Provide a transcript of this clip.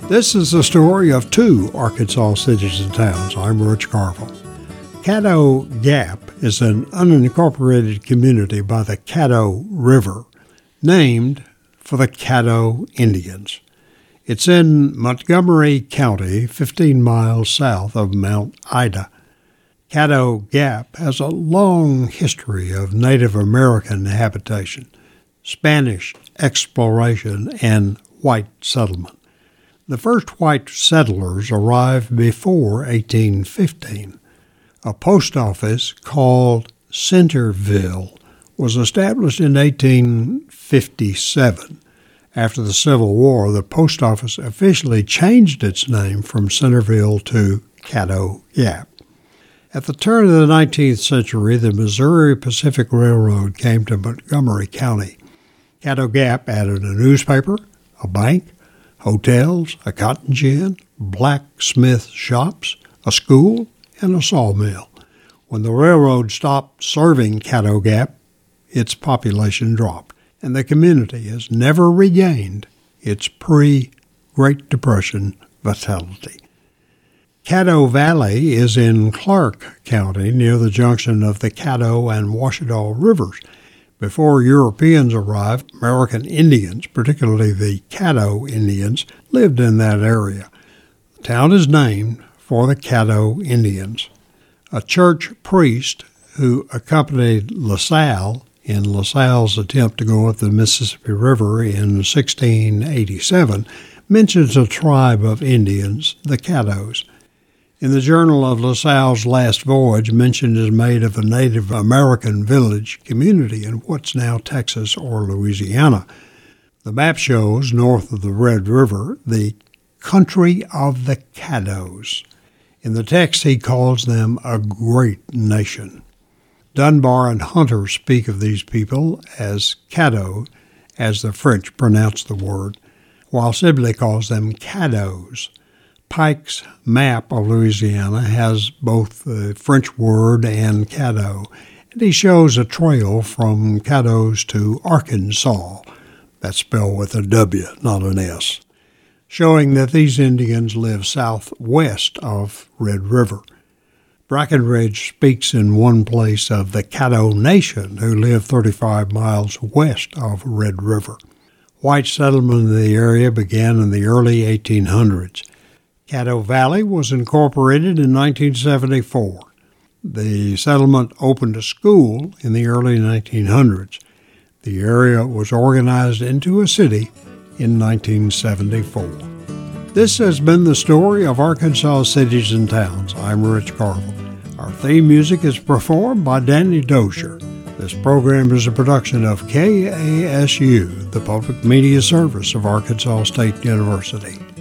This is the story of two Arkansas cities and towns. I'm Rich Carville. Caddo Gap is an unincorporated community by the Caddo River, named for the Caddo Indians. It's in Montgomery County, 15 miles south of Mount Ida. Caddo Gap has a long history of Native American habitation, Spanish exploration, and white settlement. The first white settlers arrived before 1815. A post office called Centerville was established in 1857. After the Civil War, the post office officially changed its name from Centerville to Caddo Gap. At the turn of the 19th century, the Missouri Pacific Railroad came to Montgomery County. Caddo Gap added a newspaper, a bank, hotels, a cotton gin, blacksmith shops, a school, and a sawmill. When the railroad stopped serving Caddo Gap, its population dropped, and the community has never regained its pre-Great Depression vitality. Caddo Valley is in Clark County near the junction of the Caddo and Washita Rivers. Before Europeans arrived, American Indians, particularly the Caddo Indians, lived in that area. The town is named for the Caddo Indians. A church priest who accompanied La Salle in La Salle's attempt to go up the Mississippi River in 1687 mentions a tribe of Indians, the Caddos. In the Journal of La Salle's last voyage, mention is made of a Native American village community in what's now Texas or Louisiana. The map shows, north of the Red River, the country of the Caddos. In the text, he calls them a great nation. Dunbar and Hunter speak of these people as Caddo, as the French pronounce the word, while Sibley calls them Caddos. Pike's map of Louisiana has both the French word and Caddo, and he shows a trail from Caddos to Arkansas, that's spelled with a W, not an S, showing that these Indians live southwest of Red River. Brackenridge speaks in one place of the Caddo Nation, who live 35 miles west of Red River. White settlement in the area began in the early 1800s. Caddo Valley was incorporated in 1974. The settlement opened a school in the early 1900s. The area was organized into a city in 1974. This has been the story of Arkansas cities and towns. I'm Rich Carville. Our theme music is performed by Danny Dozier. This program is a production of KASU, the public media service of Arkansas State University.